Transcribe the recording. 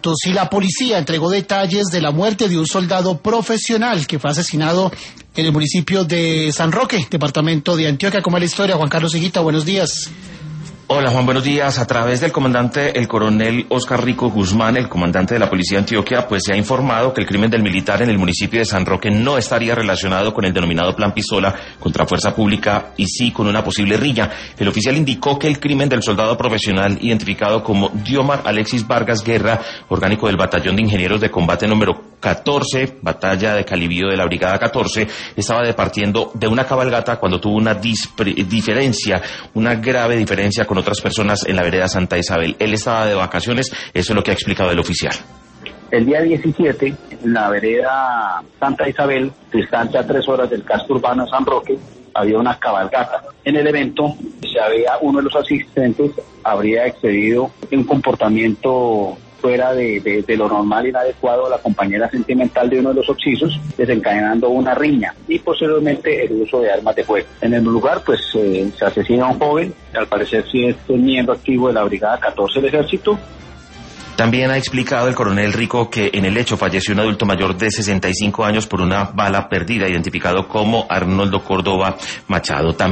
Y la policía entregó detalles de la muerte de un soldado profesional que fue asesinado en el municipio de San Roque, departamento de Antioquia. ¿Cómo es la historia? Juan Carlos Higuita, buenos días. Hola Juan, buenos días. A través del comandante, el coronel Oscar Rico Guzmán, el comandante de la Policía de Antioquia, pues se ha informado que el crimen del militar en el municipio de San Roque no estaría relacionado con el denominado Plan Pistola contra Fuerza Pública y sí con una posible riña. El oficial indicó que el crimen del soldado profesional identificado como Diomar Alexis Vargas Guerra, orgánico del Batallón de Ingenieros de Combate número 14, Batalla de Calibío de la Brigada 14, estaba departiendo de una cabalgata cuando tuvo una grave diferencia con otras personas en la vereda Santa Isabel. Él estaba de vacaciones, eso es lo que ha explicado el oficial. El día 17, en la vereda Santa Isabel, distante a 3 horas del casco urbano de San Roque, había una cabalgata. En el evento, uno de los asistentes habría excedido un comportamiento fuera de lo normal, inadecuado a la compañera sentimental de uno de los occisos, desencadenando una riña y posteriormente el uso de armas de fuego. En el lugar, pues, se asesina a un joven, al parecer sí es un miembro activo de la Brigada 14 del Ejército. También ha explicado el coronel Rico que en el hecho falleció un adulto mayor de 65 años por una bala perdida, identificado como Arnoldo Córdoba Machado.